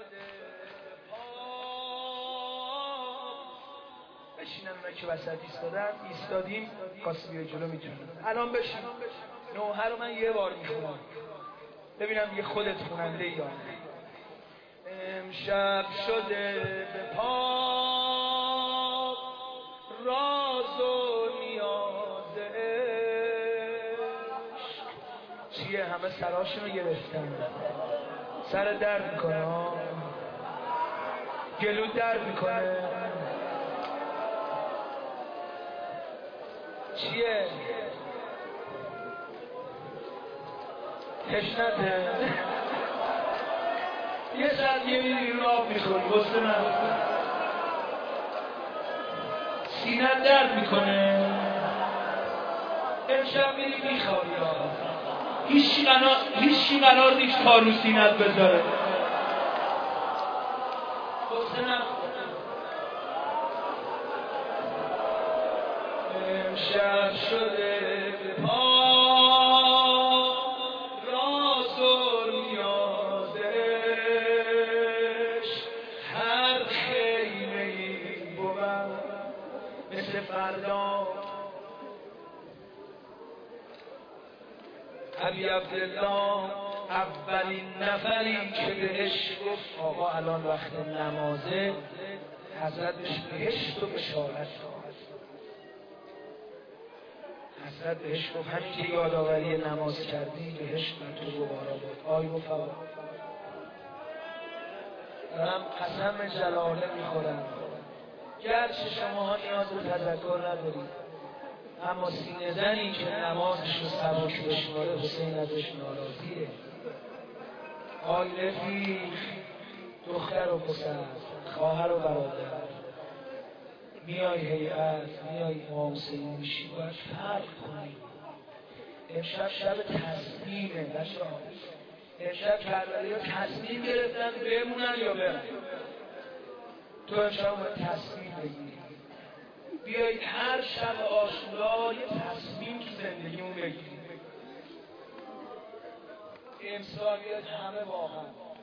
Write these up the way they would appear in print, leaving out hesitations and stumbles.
بشینن اونا که وسط ایستادیم کاسی بیای جلو میتونیم الان بشین. نوحه رو من یه بار میخونم ببینم یه خودت خوننده یا امشب شده به پا راز و نیاز عشق. چیه همه سراشون رو گرفتن، سر درد میکنه، گلو درد میکنه، چیه تشنته یه ساعت یه میری آب میخوری بسته من سینت درد میکنه امشب میری میخوابی. هیچی قرار نیست پا رو سینت بذاره بسته من امشب شده به پا راز و نیازش هر خیمه ای بود مثل فردا. علی عبدالله اولین نفری که بهش گفت آقا الان وقت نمازه، حضرت بهش بهشت و بشارت داد. حضرت بهش گفت همین که یادآوری نماز کردی بهشت بر تو گوارا بود. آی و فوا دارم قسم جلاله میخورم، گرچه شماها نیاز به تذکر ندارید اما سینه زنی که نمازش رو سبک بشماره حسین ازش ناراضیه. آی رفیق، دختر و پسر، خواهر و برادر، میای هیئت، میای امام حسین میشی باید فرق کنی. امشب شب تصمیمه بچه‌ها. امشب کربلایی‌ها تصمیم گرفتن بمونن یا برن. تو امشب باید تصمیم بگیری. بیایید هر شب عاشورا یه تصمیم تو زندگیمون بگیریم. امسال بیاد همه واقعا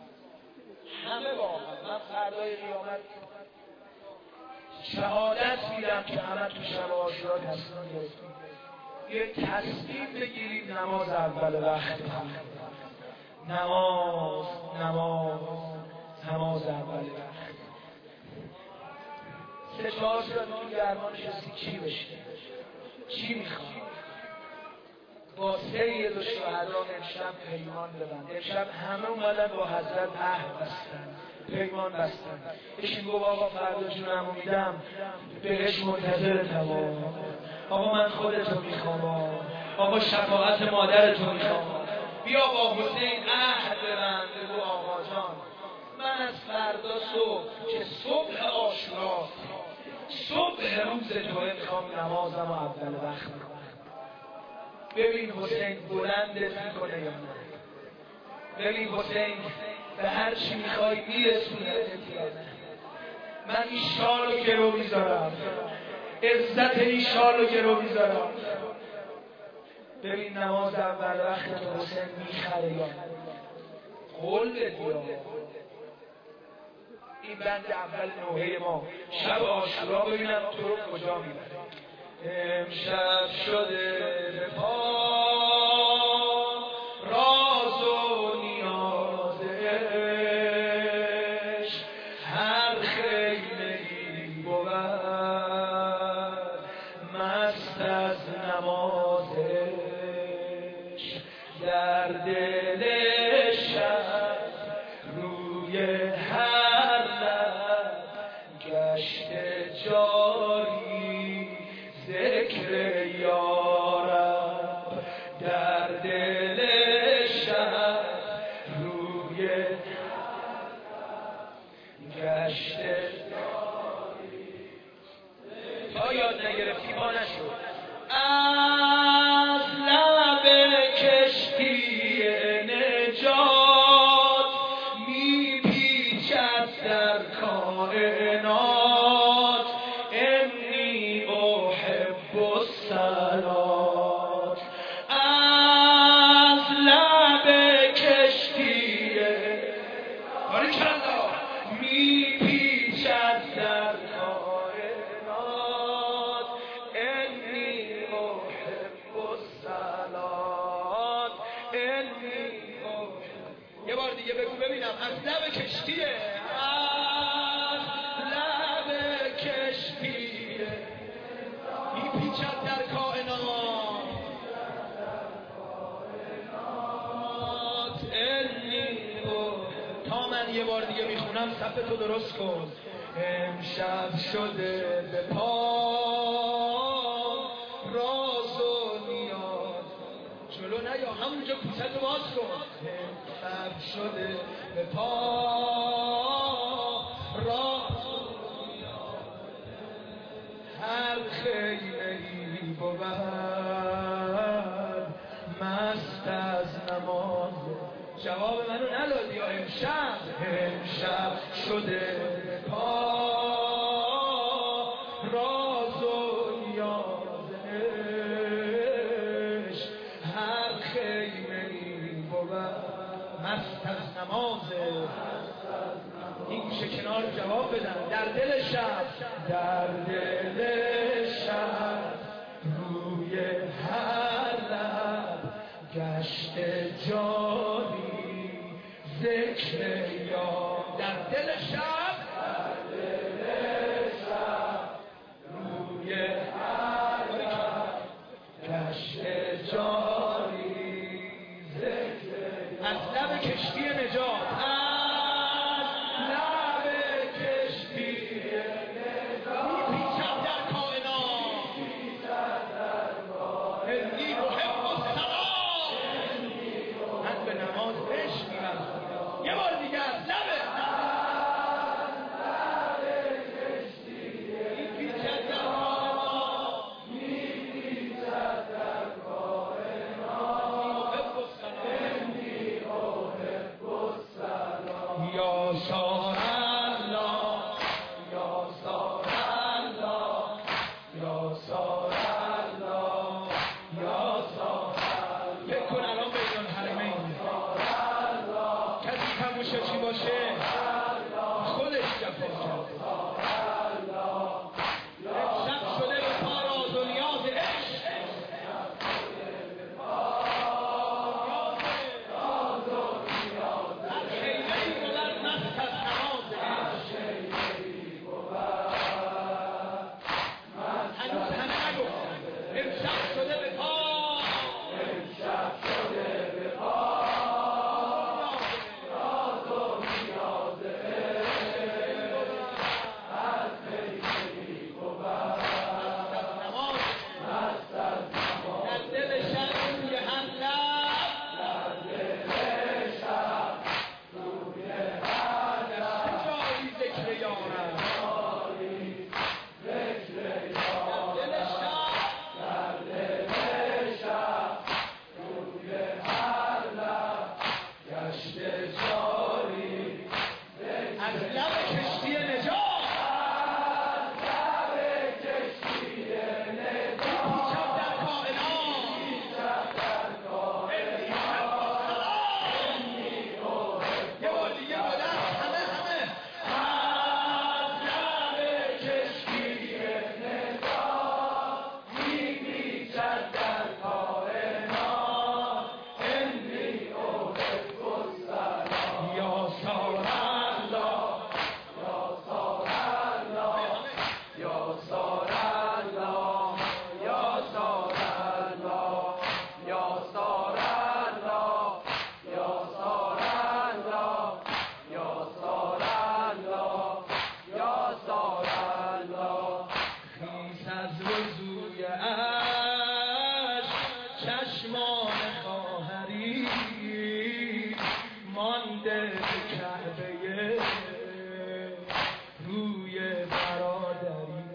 من فردای قیامت شهادت میدم که همه تو شب عاشورا تصمیم گرفتیم. یه تصمیم بگیریم نماز اول وقت بخونیم. نماز اول وقت. 3-4 ساعت تو گرما نشستی چی بشه؟ چی میخوای؟ با سید الشهدا امشب پیمان ببند. امشب همه اومدن با حضرت عهد بستن، پیمان بستن. بشین گفت آقا فردا جونمو میدم بهش منتظرتم. آقا من خودتو میخوام، آقا شفاعت مادرتو میخوام. بیا با حسین عهد ببند. بگو آقا جان من از فردا صبح که صبح عاشورا صبح روز توه میخوام نمازم و اول وقت میکنم. ببین حسین بلندت میکنه یا نه. ببین حسین به هر چی میخوای میرسونه یا نه. من این شال رو گرو میذارم، عزت این شال رو گرو میذارم. ببین نماز اول وقت تو حسین میخره یا نه. قول بدی. این بند اول نوحه ما شب عاشورا ببینم تو رو کجا میبره. امشب شده به پا راز و نیاز عشق هر خیمه ای بود مست از نماز عشق در دل شب روی هر لب گشته جاری ذکر یارب. در دل شب روی گشته جاری تا یاد نگرفتی ما نشد. از لب کشتی نجات میپیچد در کائنات انی احب الصلات. از لب کشتی باریکالله دیگه بگو ببینم. از لب کشتیه، از لب کشتیه میپیچد در کائنات، تا من یه بار دیگه میخونم صف تو درست کن. امشب شده به پا راز و نیاز، جلو نیا همونجا کوچه باز کن. امشب شده به پا راز و نیاز، هر خیمه‌ای بود مست از نماز. جواب منو ندادی. امشب شده پا راز و نیازش، هر خیمه‌ای بود مست از نمازه. این گوشه کنار جواب بدن. در دل شب روی هر لب گشت جاری ذکر یاد. در دل شب روی هر لب گشت جاری ذکر یاد. از لب کشتی نجات، از لب کشتی نجات میپیچد در کائنات. انی محب السلام، من به نماز عشق می‌ورزم. یه بار دیگه از لب کشتی میپیچد در کائنات، میپیچد در کائنات. انی محب السلام. یا شاه الله، یا شاه الله، یا شاه الله، یا شاه الله. فکر کن الان بین الحرمین کسی تموشه چی باشه خودش جفا کرد. امشب شده به پا راز و نیاز عشق، هر خیمه‌ای بود مست از نماز عشق. هنوز همه نگفتن. امشب شده به پا، از لب کشتی نجات، میپیچد در کائنات. یه بار دیگه بودن همه از لب کشتی نجات، میپیچد در کائنات. انی محب السلام. یا سارا چشمان خواهری مانده به کعبه روی برادری،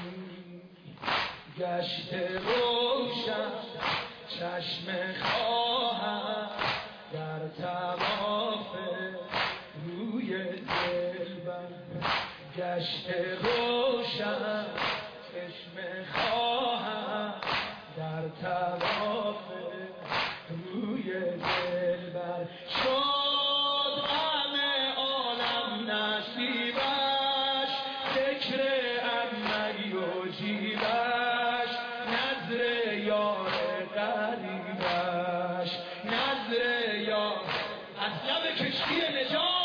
گشت روشن چشم خواهر در طواف روی دلبر، گشت روشن چشم خواهر در طواف روی دلبر. شد غم عالم نصیبش، ذکر عمی و جیبش، نظر یار غریبش، نظر یار. از لب کشتی نجات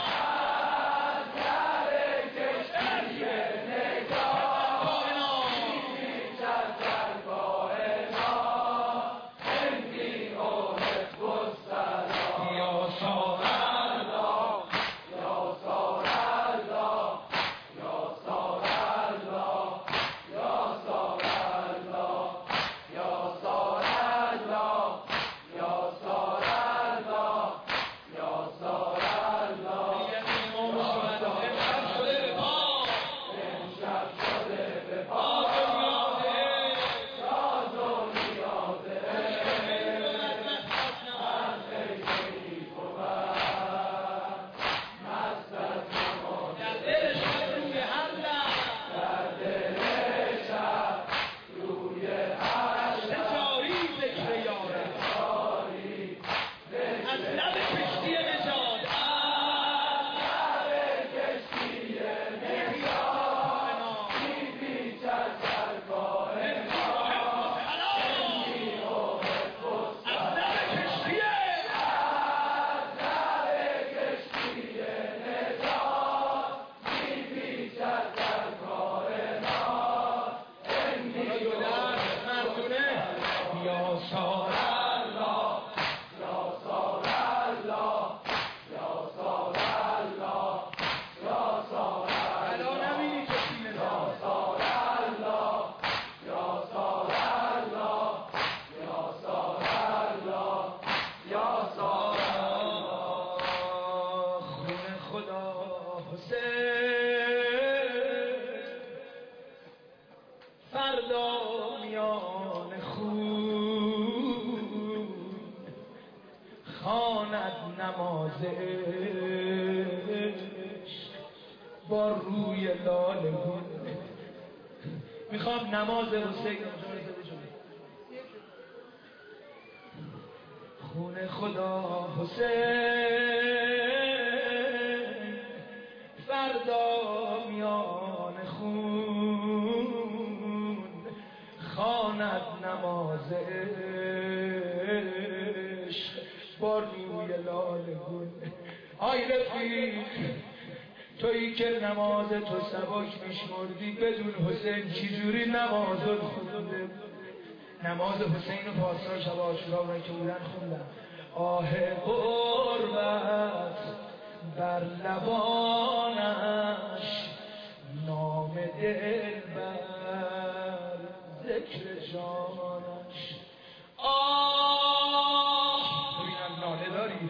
با روی لاله گون. میخوام نماز حسین خون خدا حسین فردا میان خون خواند نماز عشق با روی لاله گون. آی رفیق تویی که نماز تو سبک میشمردی بدون حسین چجوری نماز رو خونده؟ نماز حسین و پاسدار شب عاشورا که بودن خوندم آه غربت بر لبانش نام دلبر ذکر جانش. آه ببینم ناله داری.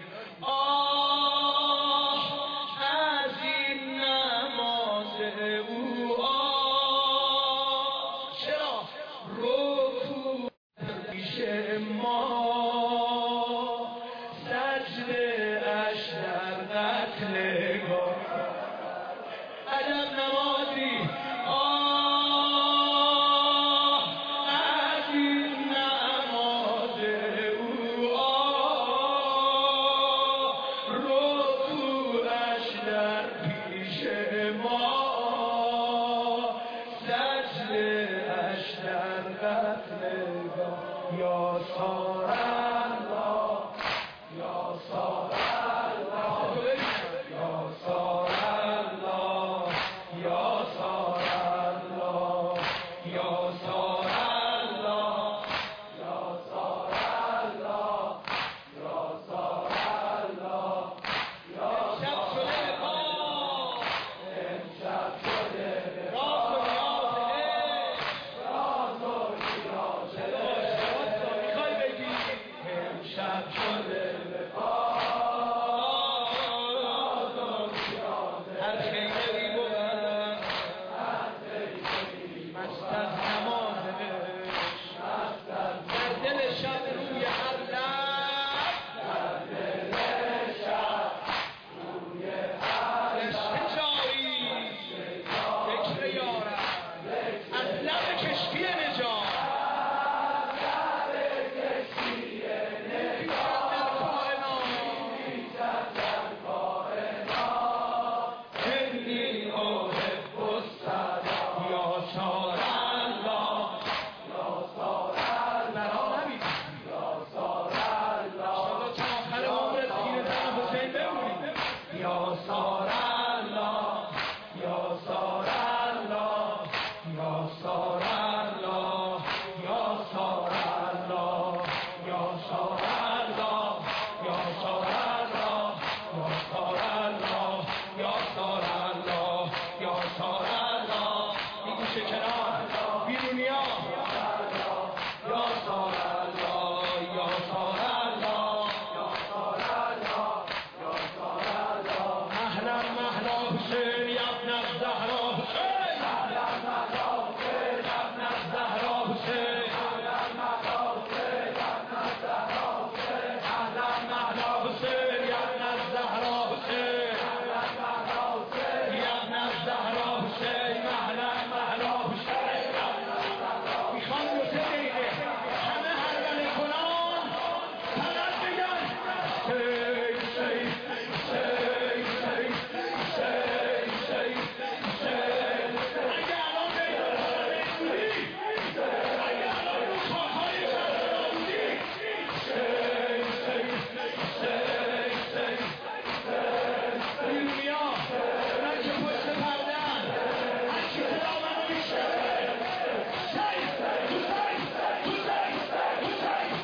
یا سار الله یا سار الله یا سار الله یا سار الله یا سار الله یا سار الله یا سار الله یا سار الله یا سار الله این گوشه کنار بیرونیا یا سار الله یا سار الله یا سار الله یا سار الله اهلا مهلا حسین یا ابن الزهرا حسین اهلا مهلا حسین یا ابن الزهرا حسین اهلا مهلا حسین یا ابن الزهرا حسین اهلا مهلا حسین یا ابن الزهرا حسین اهلا مهلا حسین یا ابن الزهرا حسین اهلا مهلا حسین میخوام دو سه دقیقه همه هرگله کنان فقط بگن حسین حسین حسین حسین حسین حسین حسین اگه الان بیداره بودی اگه الان رو خواههای کرده بودی حسین حسین حسین حسین بیرونیا اونایی که پشت پردن هر کی صدا منو میشنوه حسین حسین حسین حسین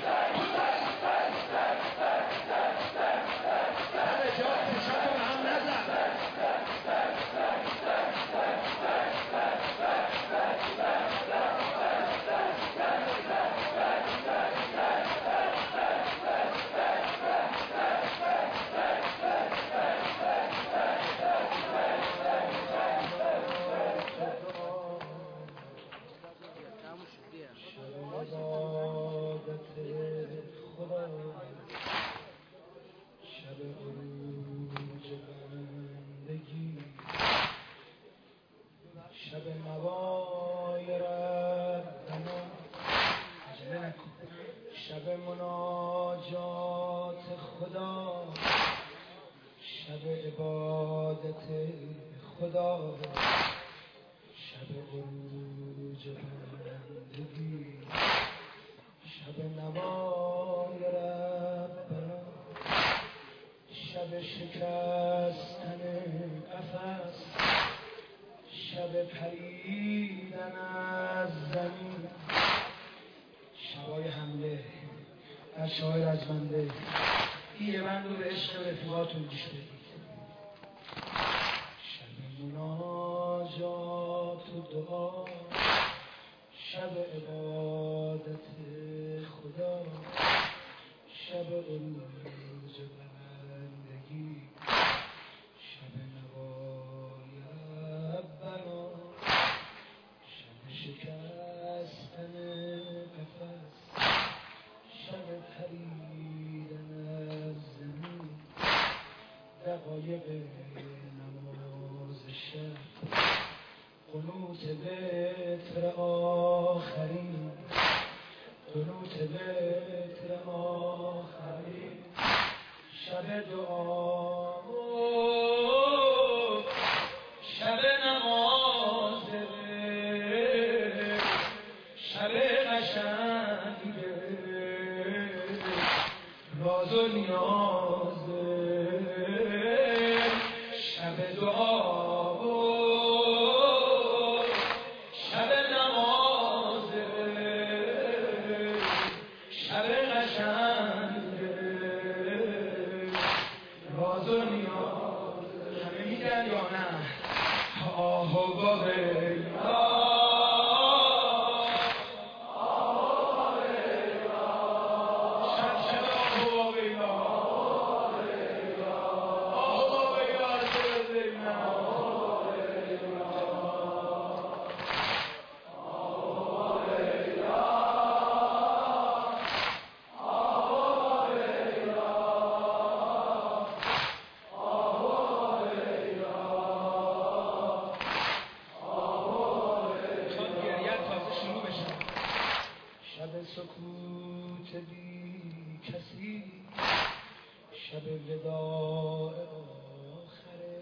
بله جان پوشتو به هم نزن عبادت خدا شب عروج بندگی شب نوای ربنا عجله نکن شب مناجات خدا شب عبادت خدا شب عروج بندگی شب نوای ربنا شب شکستن قفس شب پریدن از زمین شبای حمله از شاعر از بنده این یه بند رو به عشق رفیقاتون گوش بدید شب مناجات و دعا شب عبادت خدا شب عروج بندگی شب نوای ربنا شب شکستن قفس شب پریدن از زمین دقایق نماز شب قنوت وتر آخرین قنوت وتر آخرین شب دعا شب نماز شب قشنگ راز و نیاز شب دعا سکوت بی کسی شب وداع آخره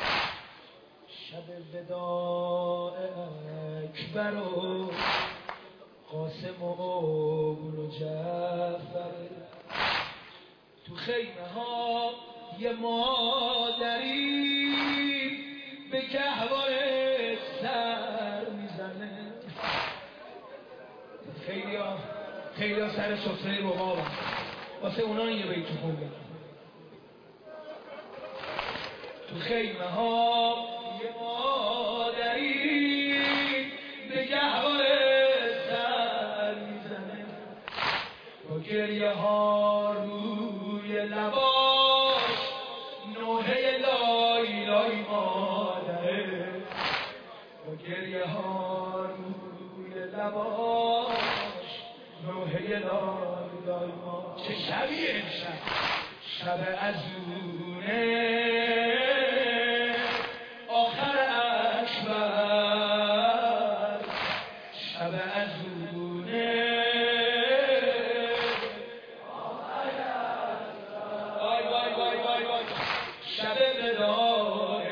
شب وداع اکبر و قاسم و بنو جعفر تو خیمه ها یه مادری به گهواره سر میزنه. خیلی ها سر سفره رباب هم واسه اونا یه بیت خوندم. تو خیمه ها یه مادری به گهواره سر میزنه، با گریه ها روی لباش نوحه لای لای مادره، با گریه ها روی لباش نوحه لای لای مادره. چه شبیه امشب؟ شب ازونه آخر اکبر، شب ازونه آخر اکبر، وای وای وای وای وای، شب وداع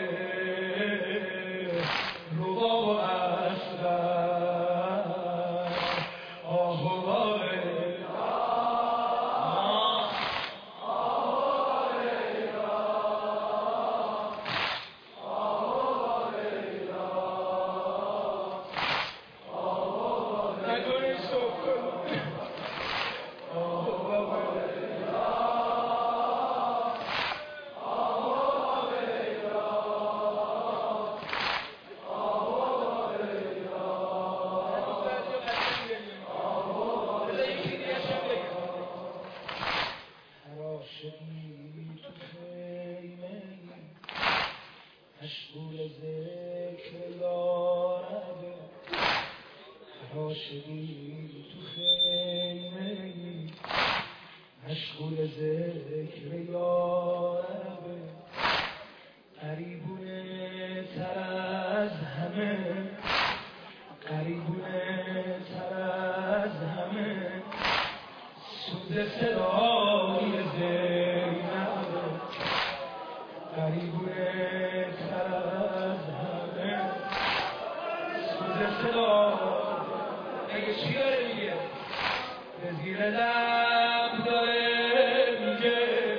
رباب و اصغر، آه و مشغول ذکر یاربه، راشدی تو خیمه مشغول ذکر یاربه، قریبونه تر از همه، قریبونه تر از همه، سوز صدای زینبه، قریبونه تر از همه، سوز صدای اگه چی داره میگه؟ به زیر لب داره میگه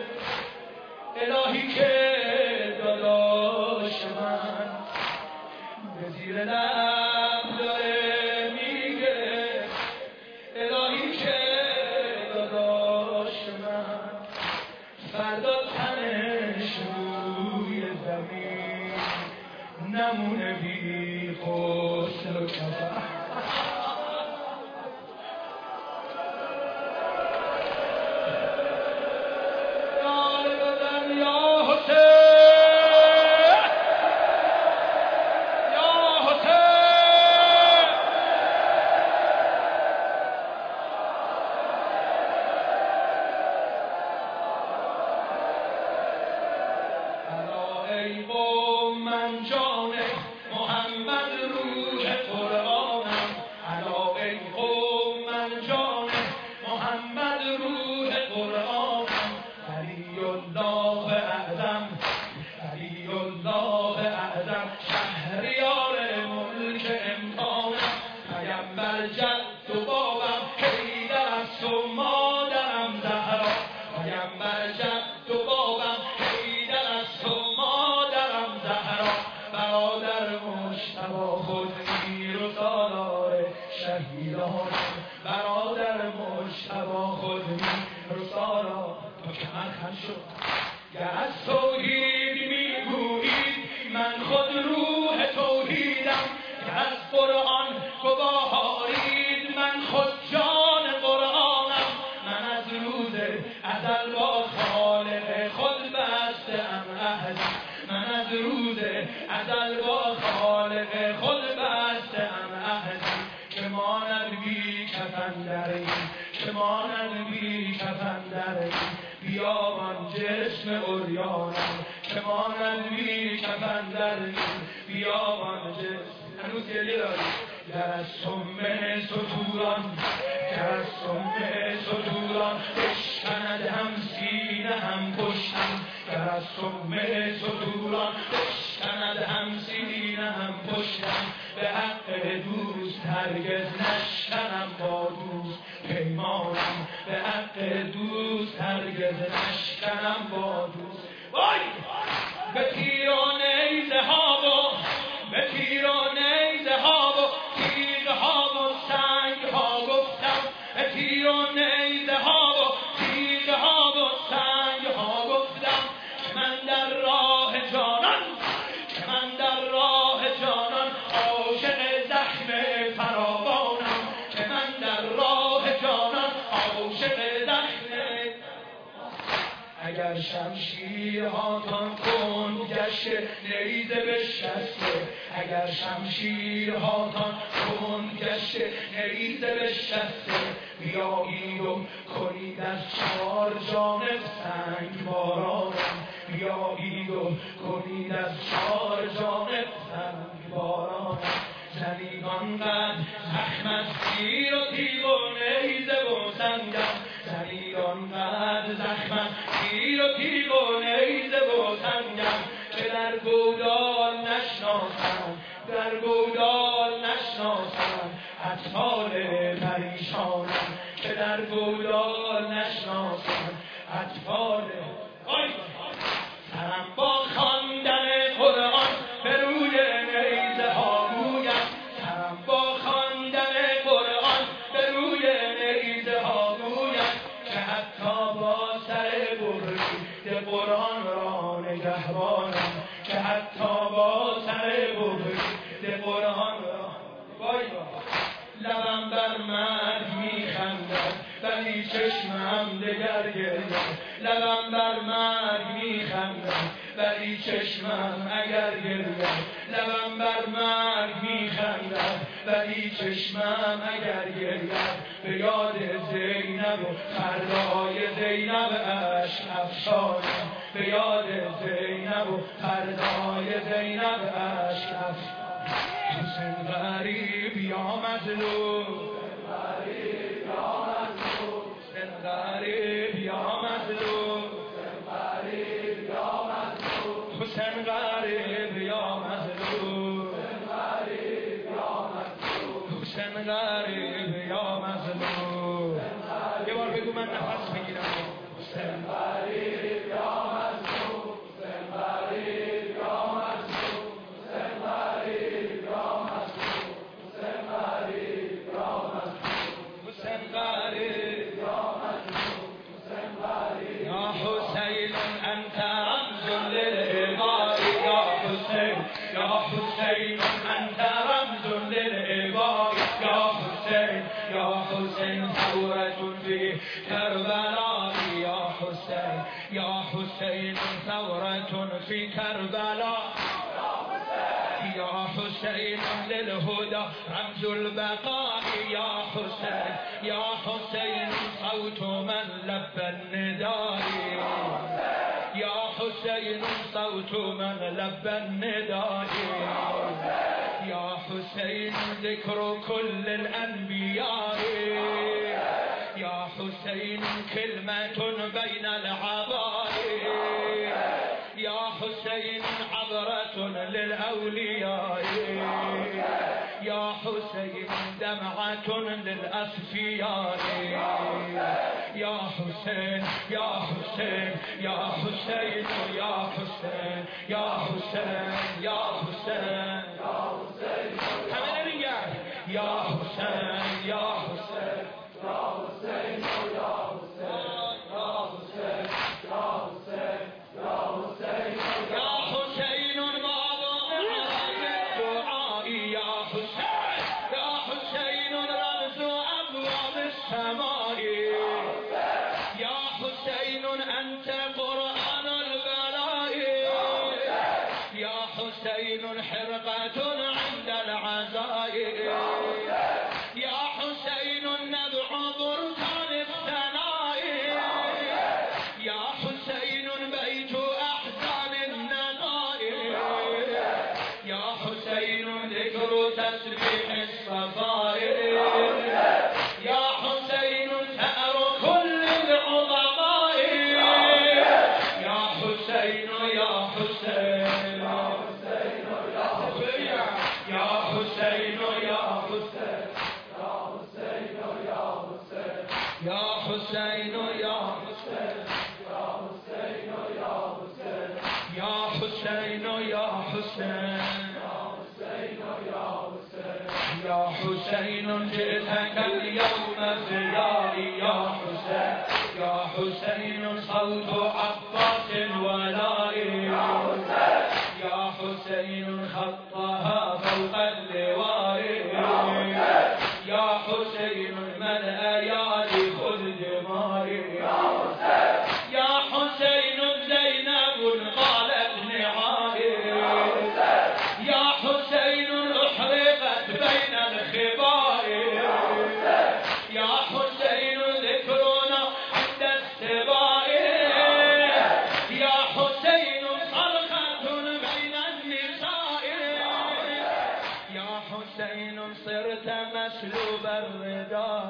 الهی که داداش من، به زیر لب داره میگه الهی که داداش من، فردا تنش روی زمین نمونه بی غسل و کفن. برادر مجتبی خود رسالا تو کمر خم شد، گر از توحید میگویید من خود روح توحیدم، گر از قرآن گواهارید من خود جان قرآنم، من از روز ازل با خالق خود بسته‌ام عهدی، من از روز ازل با خالق خود بسته‌ام عهدی، که ماند بی کفن در این، که ماند بی کفن در این بیابان جسم عریانم، که ماند بی کفن در این بیابان جسم. هنوز گریه داری؟ در از سمه ستوران، در از سمه ستوران بشکند هم سینه هم پشتم، در از سمه ستوران بشکند هم سینه هم پشتم، به حق دوست هرگز نشکنم با دوست پیمانم، به حق دوست هرگز نشکنم با دوست. وای اگر شمشیرهاتان کند گشته نیزه بشکسته، اگر شمشیرهاتان کند گشته نیزه بشکسته، بیایید و کنید از چهار جانب سنگ بارانم، بیایید و کنید از چهار جانب سنگ بارانم. زنید آنقدر زخم از تیر و تیغ و نیزه و سنگم، زنید آنقدر زخم از تیر و تیغ و نیزه و سنگم که در گودال نشناسم، در گودال نشناسم اطفال پریشانم، که در گودال نشناسم اطفال. سرم با خواندن قرآن به روی نیزه ها گویم، سرم با خواندن قرآن به روی نیزه ها گویم، که حتی با سر برید قرآن را نگهبانم، که حتی با سر برید قرآن را. لبم بر مرگ میخندد ولی چشمم دگر گرید، لبم بر مرگ میخندد ولی چشمم اگر گرید، لبم بر مرگ میخندد ولی چشمم اگر گرید، به یاد زینب و فردای زینب اشک افشانم، به یاد زینب و فردای زینب اشک افشانم. حسین غریب یا مظلوم، حسین غریب یا مظلوم، حسین غریب یا مظلوم، حسین غریب یا مظلوم. یه بار بگو من نفس بگیرم. حسین غریب یا مظلوم، حسین غریب یا مظلوم، حسین غریب یا مظلوم، حسین غریب یا مظلوم، حسین غریب یا مظلوم، حسین غریب. یا حسین انت رمز للعباد، یا حسین، یا حسین انت رمز للعباد، یا حسین، یا حسین ثورة فی کربلا، یا حسین، یا حسین ثورة فی کربلا، یا حسین للهدى رمز البقاء، یا حسین، یا حسین صوت من لب النداء، یا حسین صوت من لب النداء، یا حسین ذکر كل الانبیاء، یا حسین کلمة بین العباء، یا حسین عبرة للأولياء، یا حسین دمعة للأصفياء، یا حسین، یا حسین، یا حسین، یا حسین، یا حسین، یا حسین، همه نمیگن یا حسین، یا حسین، یا حسین، یا حسین، یا حسین، یا حسین، یا حسین، یا حسین باب معراج الدعاء، یا حسین، یا حسین رمز ابواب السماء، یا حسین انت قرآن البلاء، یا حسین حرقة عند العزاء، یا حسین نبع بركان الثناء، یا حسین بیت احزان النداء، یا حسین ذکر تسبیح الصفاء، یا حسین ثأر كل العظماء، یا حسین، یا حسین، یا حسین، یا حسین، یا حسین، یا حسین، یا حسین، یا حسین، یا حسین جئتك اليوم فدائي، یا حسین، یا حسین صوت عباس ولائي، یا حسین خطها فوق اللواء، یا حسین من ايادي خذ دمائي، یا حسین صرت مسلوب الرداء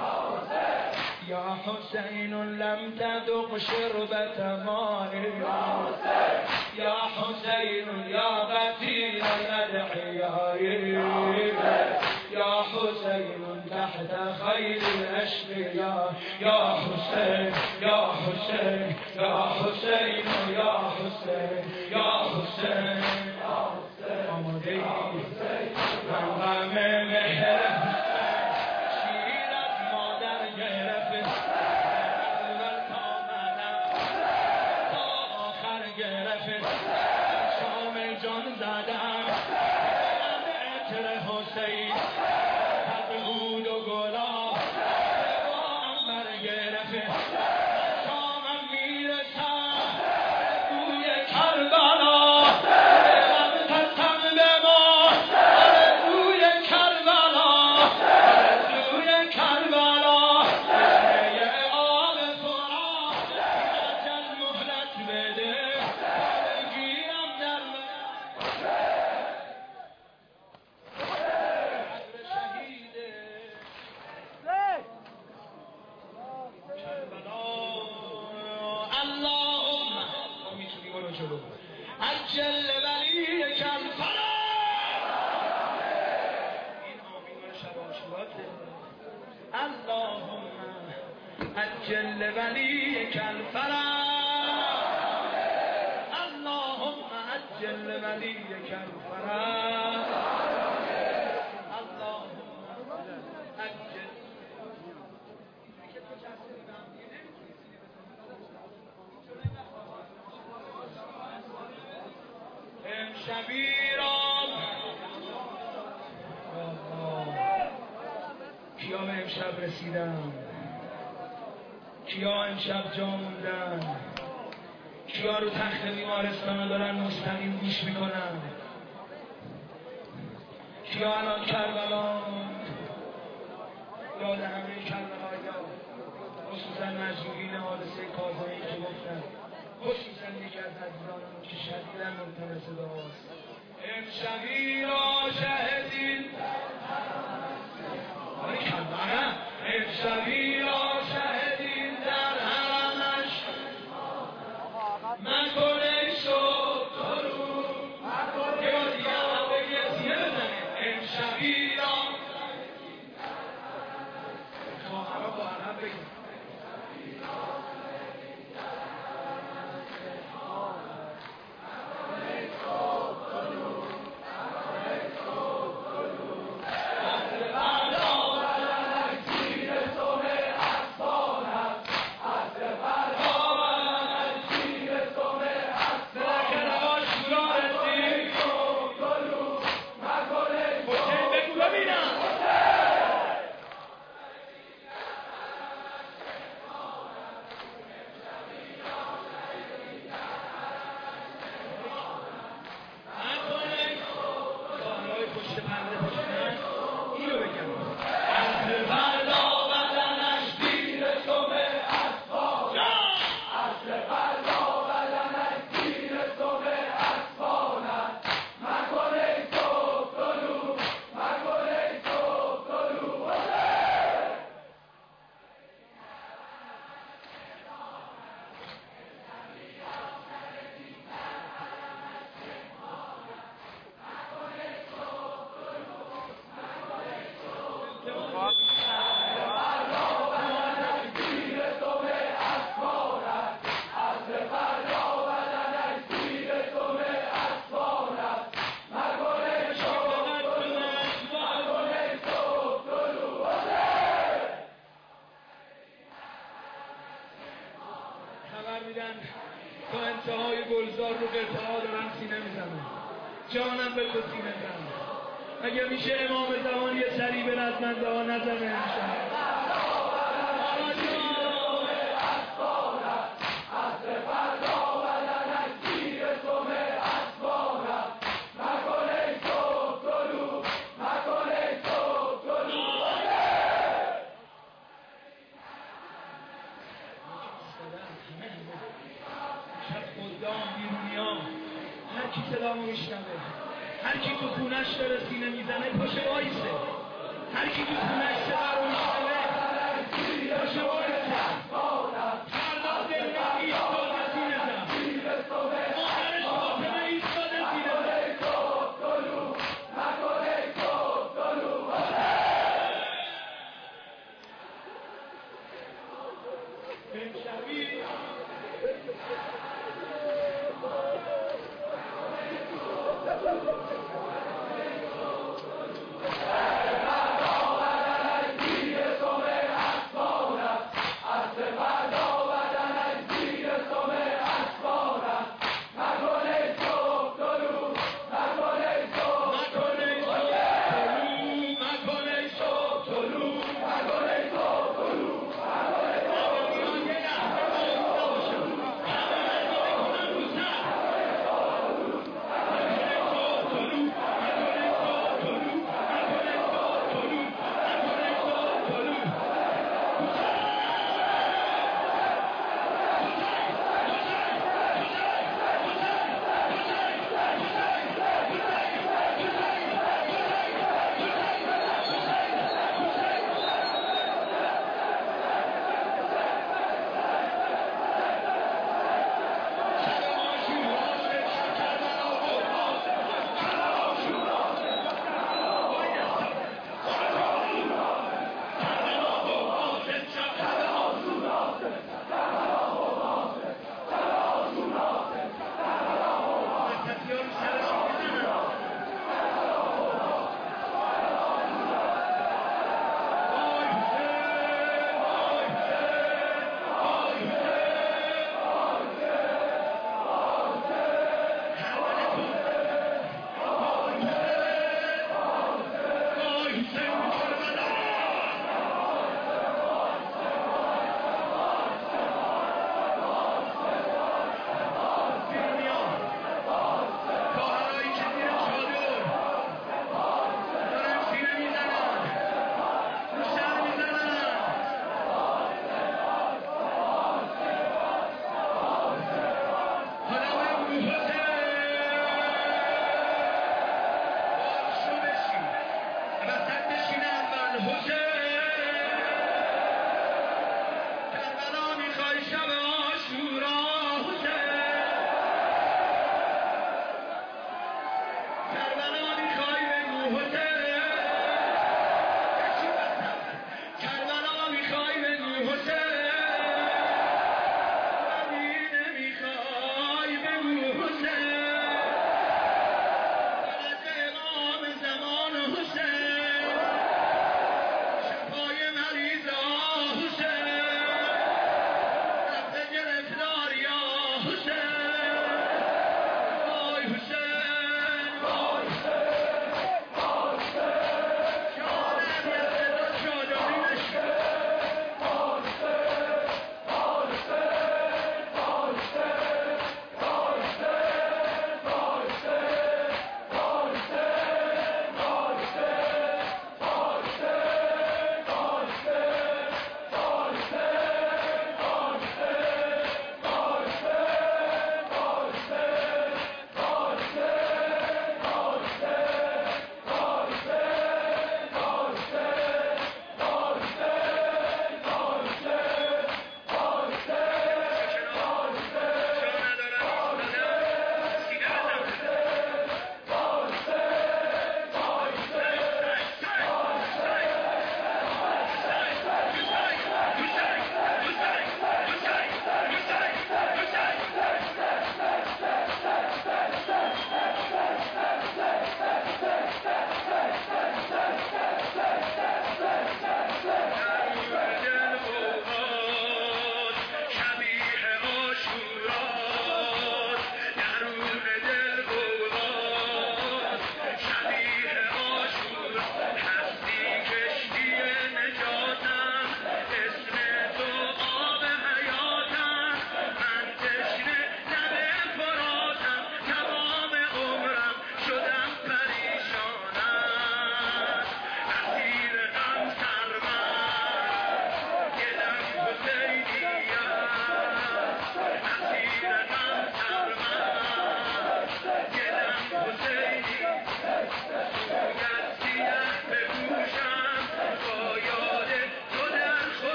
يا حسين لم تذق شربة ماء يا حسين يا قتيل الأدعياء يا حسين تحت خيل الأشقياء يا حسين يا حسين يا حسين يا حسين يا حسين آماده من غم مهر شیر از مادر گرفت اول تا منم تا آخر گرفت شام جان زدم عطر حسین حق بود و گلاب با عنبر گرفت شامم میرسم بوی کربلا عجل ولیک الفرج این آمین مال شب عاشوراته اللهم عجل ولیک الفرج اللهم عجل ولیک الفرج اللهم عجل امشبیران کیا به امشب رسیدن؟ کیا امشب جا موندن؟ کیا رو تخت بیمارستان دارن مستقیم گوش میکنن؟ کیا الان کربلا یاد همه کربلایی‌ها خصوصا مجروحین حادثه کاظمی که گفتن خصوصا یکی از عزیزانمون که شدیداً ملتمس دعاست امشبی را شهدین امشبی را شهدین در حرمش مکن ای شب درود یه بار دیگه هم بگه سیه بزنه امشبی را خواهرها با هم بگه تا انتهای گلزار رو قرطها دارن سینه میزنن جانم به تو سینه زن اگه میشه امام زمان یه سری به رزمنده ها نزنه صدامو میشنوه هر کی تو خونش داره سینه میزنه پاشه وایسه. هر کی تو خونش صدا رو میشنوه پاشه وایسه. فردا زندگی ایستاده سینه زن، مادرش فاطمه ایستاده سینه زن. بنشوی Hey,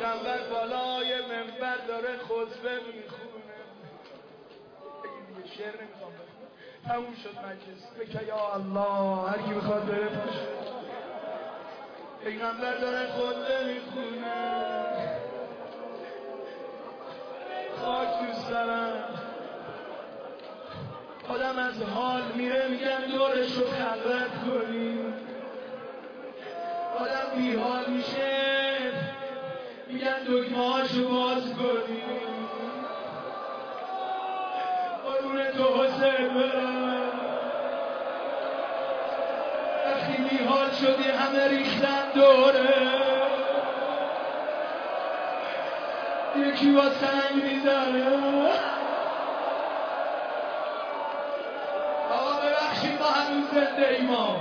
پیغمبر بالای منبر داره خطبه میخونه. دیگه شعر نمیخوام بخونم، تموم شد مجلس. بگه یا الله، هر کی بخواد بره باشه. پیغمبر داره خطبه میخونه. خاک دوست دارم. آدم از حال میره میگن دورش رو خلوت کنیم. آدم بیحال میشه میگن دگمه‌هاشو باز کنیم. قربون تو حسین برم. وقتی بیحال شدی همه ریختن دوره. یکی با سنگ میزنه. آقا ببخشید ما هنوز زنده ایم. ما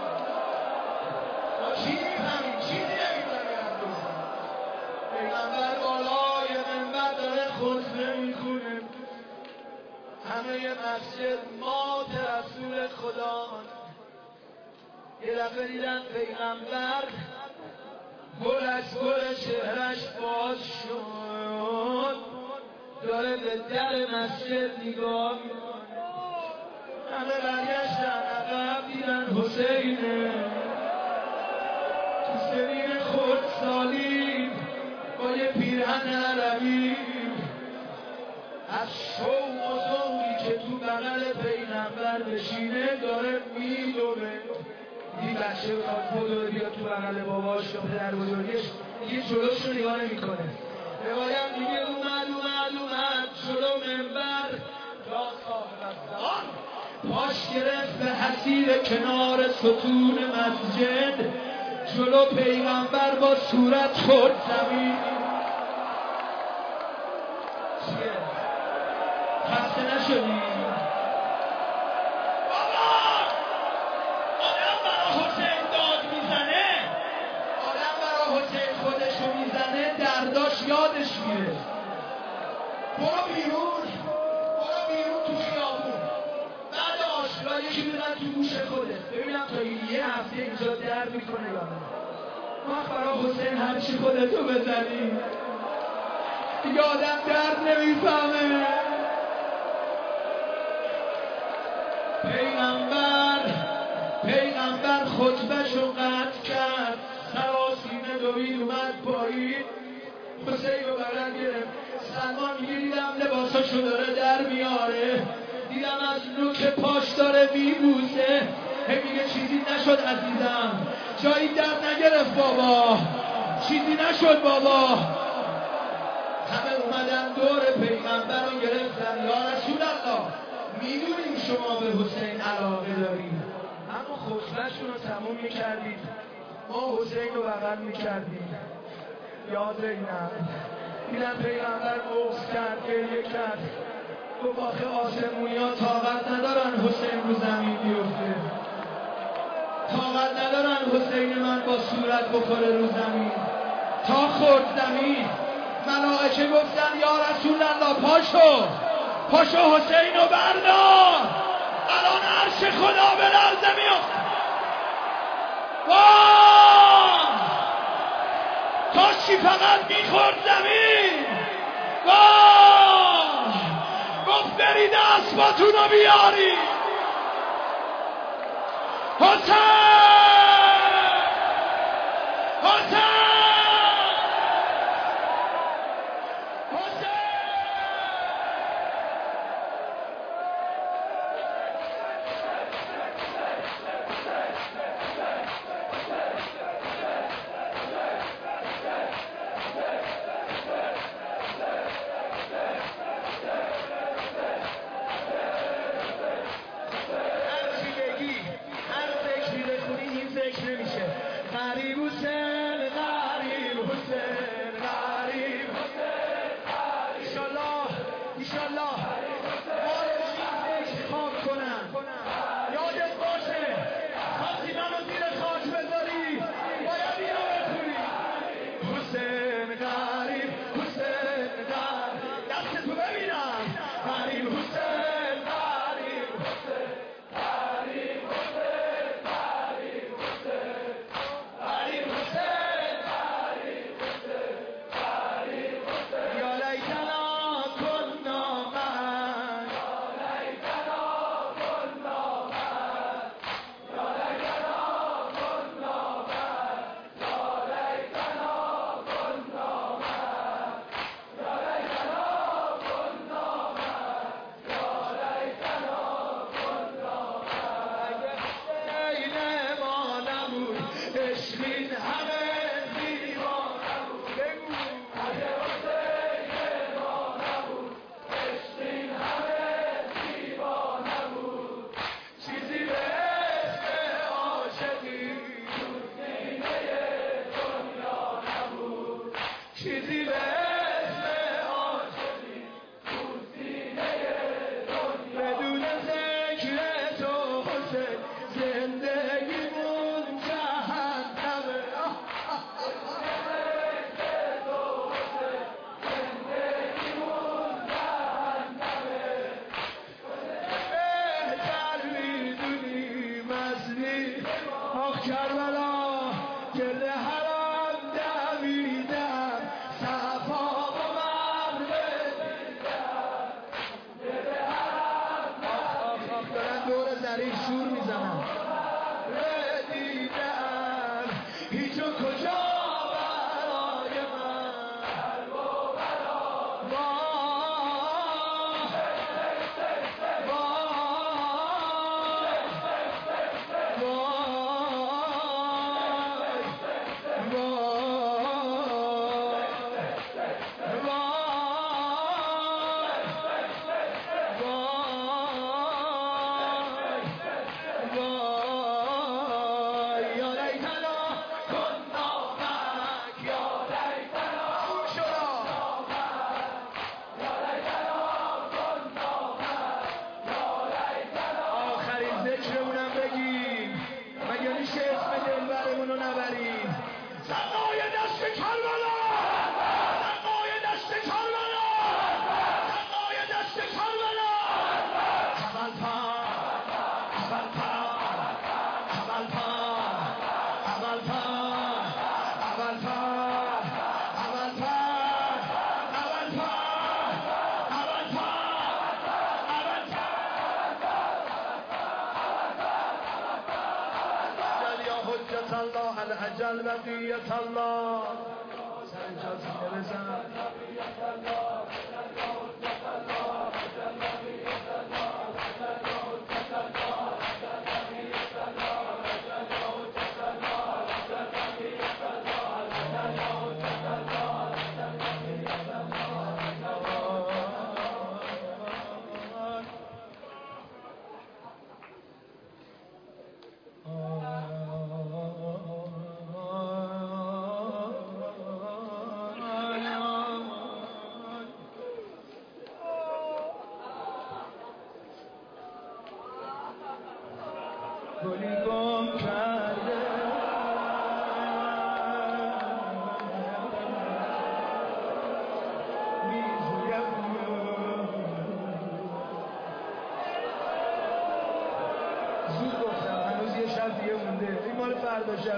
چی میفهمیم؟ چیزی نمیفهمیم. پیغمبر بالای منبر داره خطبه میخونه. همه مسجد مات رسول خدا. یه دفعه دیدن پیغمبر گل از گل چهرش باز شد، داره به در مسجد نگاه میکنه. همه برگشتن عقب، دیدن حسینه تو سنین خردسالی با یه پیرهن عربی. از شوق و ذوقی که تو بغل پیغمبر بشینه داره میدوه. این بچه بخواد بدوه بیاد تو بغل باباش یا پدر بزرگش، دیگه جلوش رو نگاه نمی‌کنه. روایت دیگه اومد جلو منبر، یا صاحب الزمان پاش گرفت به حصیر کنار ستون مسجد. جلو پیغمبر با صورت خورد زمین. چیه؟ خسته نشدی؟ بابا آدم برا حسین داد میزنه، آدم برا حسین خودشو میزنه، درداش یادش میره. برو بیرون تو خیابون، بعد آشغال یکی بدن تو گوش خودت ببینم تا یه هفته اینجا درد میکنه یا نه. ما برا حسین هرچی خودتو بزنی دیگه آدم درد نمیفهمه. پیغمبر خطبه‌شو قطع کرد، سراسیمه دوید اومد پایین. حسین رو بغل گرفت. سلمان میگه دیدم لباساشو داره در میاره، دیدم از نوک پاش داره میبوسه. میگه چیزی نشد عزیزم، جایی در نگرفت بابا، چیزی نشد بابا. همه اومدن دور پیغمبر رو گرفتن. یا رسول الله، میدونیم شما به حسین علاقه دارید، اما خطبه‌شون رو تموم میکردید، ما حسین رو بغل میکردیم. یاد زینب دیدن پیغمبر بغض کرد، گریه کرد، گفت آخه آسمونیا طاقت ندارن حسین رو زمین بیفته، طاقت ندارن حسین من با صورت بخوره رو زمین. تا خورد زمین ملائکه گفتن یا رسول الله پاشو حسین رو بردار، الان عرش خدا به لرزه میفته. کاشی فقط میخورد زمین. گفت برید اسباتونو بیاری. حسین چیزی به اسم عاشقی تو سینه دنیا بدون ذکر تو حسین زندگیمون جهنمه آخ کربلا گل حرم دویدم صفا و مروه دیدم گل حرم آخ دارن دور ذریع شور میزنن دیدم هیچ و کجا برای من ذکرمونم بگیم مگه میشه اسم دلبرمونو نبریم سقای دشت کربلا سقای دشت کربلا سقای دشت کربلا حجت الله العجل بقیت الله سر جا سینه بزن گلی گم کرده میزویم زود گفتم هنوز یه شب دیگه مونده این مال فردا شب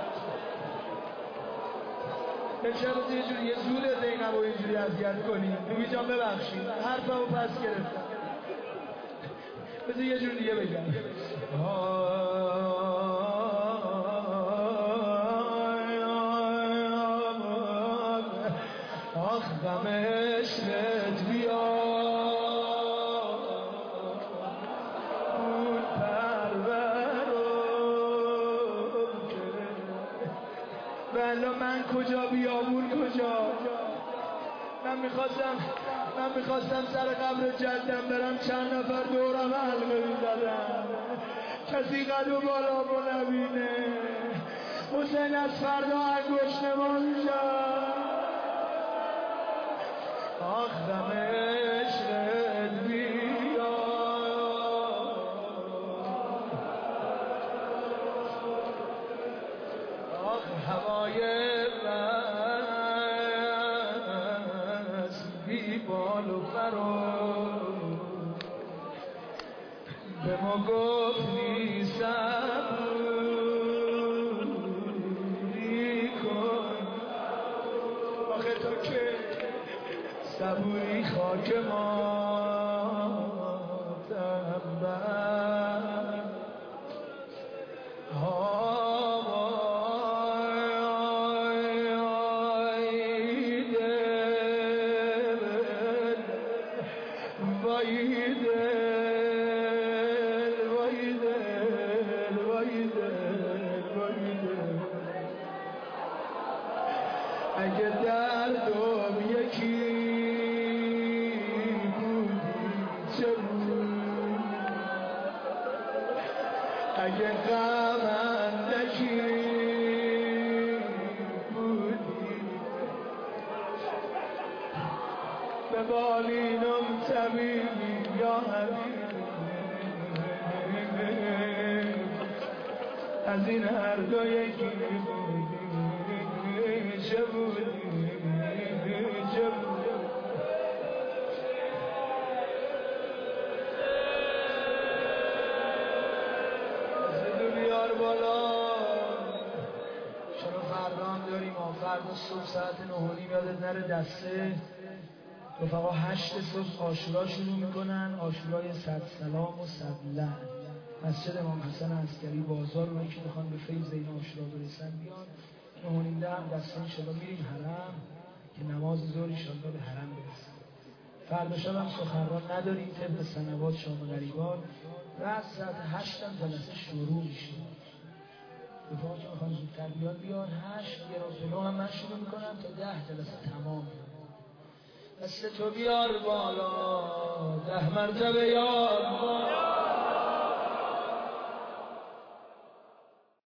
امشب یه جوری یه زوده زینب و اینجوری اذیت کنیم نوبی جان ببخشید حرفمو پس گرفتم بذار یه جور دیگه بگم آخ غم عشقت بیا اون پرورم بلا من کجا بیابون کجا من میخواستم سر قبر جدم برم چند نفر دورم حلقه میزدم کسی قد و بالا رو نبینه حسین از فردا انگشت ما میشم آخ غم عشقت بیا آخ هوای بی بال و فرار به ما گفتی صبوری کن آخه تو که صبوری خاک ما تنبر اگه دردم یکی بودی چه بود اگه غم اندکی بودی به بالینم طبیبی یا حبیبی از این هر دو یکی بودی چه بودی چه بودی زدو بیار بالا چرا فردا هم داریم فردا صبح ساعت 9:30 یادت نره دسته رفقا 8 صبح عاشورا شروع میکنن عاشورای 100 سلام و 100 لعن مسجد امام حسن عسکری بازار اونایی که میخوان به فیض این عاشورا برسن بیان 9:30 هم دسته انشالله میریم حرم که نماز ظهر انشالله به حرم برسیم فردا شب هم سخنران نداریم طبق سنوات شام غریبان و ساعت 8 هم جلسه شروع میشه رفقا که میخوان زودتر بیان 8 یه رو 9 هم من شروع میکنم تا 10 جلسه تمام دست تو بیار بالا 10 مرتبه یار بالا